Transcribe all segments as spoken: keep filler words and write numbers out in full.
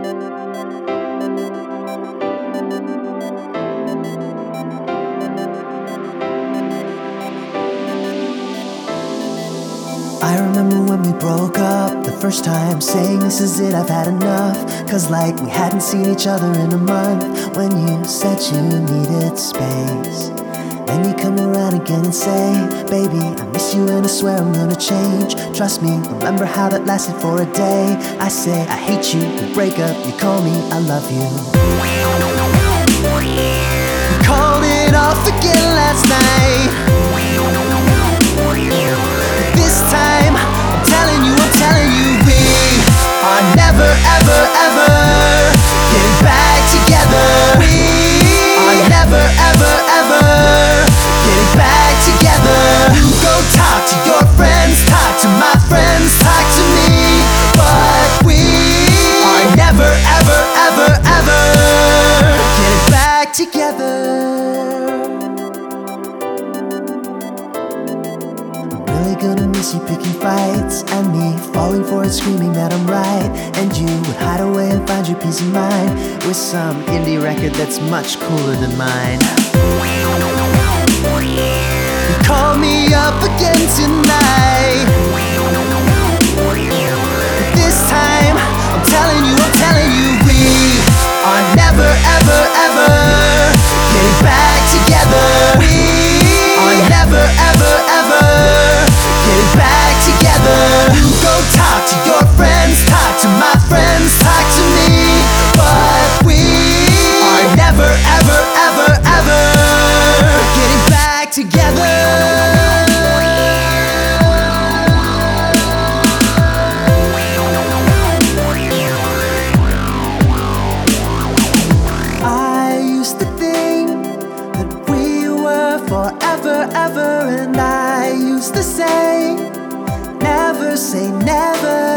I remember when we broke up the first time, saying this is it, I've had enough. Cause like we hadn't seen each other in a month. When you said you needed space, then you come around again and say, baby, I miss you and I swear I'm gonna change. Trust me, remember how that lasted for a day. I say I hate you, we break up, you call me I love you. We called it off again last night. This time, I'm telling you, I'm telling you, we are never, ever, ever getting back together. We are never, ever, ever getting back together. You go talk to your friends, talk to my friends, talk to me, but we are never, ever, ever, ever getting back together. Really gonna miss you picking fights, and me falling for it, screaming that I'm right. And you would hide away and find your peace of mind with some indie record that's much cooler than mine. You call me up again tonight. This time, I'm telling you, I'm telling you, we are never, ever, ever getting back together. We are never, ever, ever getting back together. You go talk to your friends, talk to my friends, talk to me, but we are never, ever, ever, ever getting back together. I used to think that we were forever, ever, and I used to say, never say never.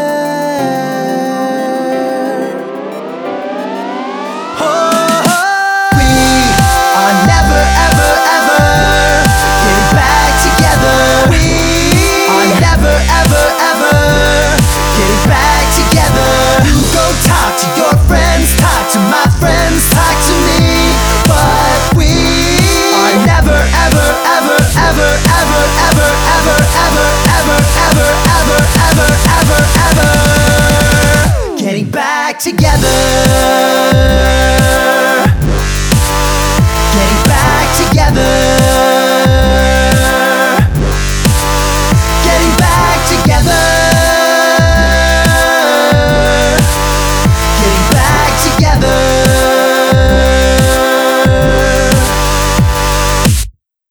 Oh, we are never, ever, ever getting back together. We are never, ever, ever getting back together. You go talk to your friends, talk to my friends, talk to me, but we are never, ever, ever, ever, ever, ever, ever, ever, ever, ever, ever, ever, ever, ever getting back together.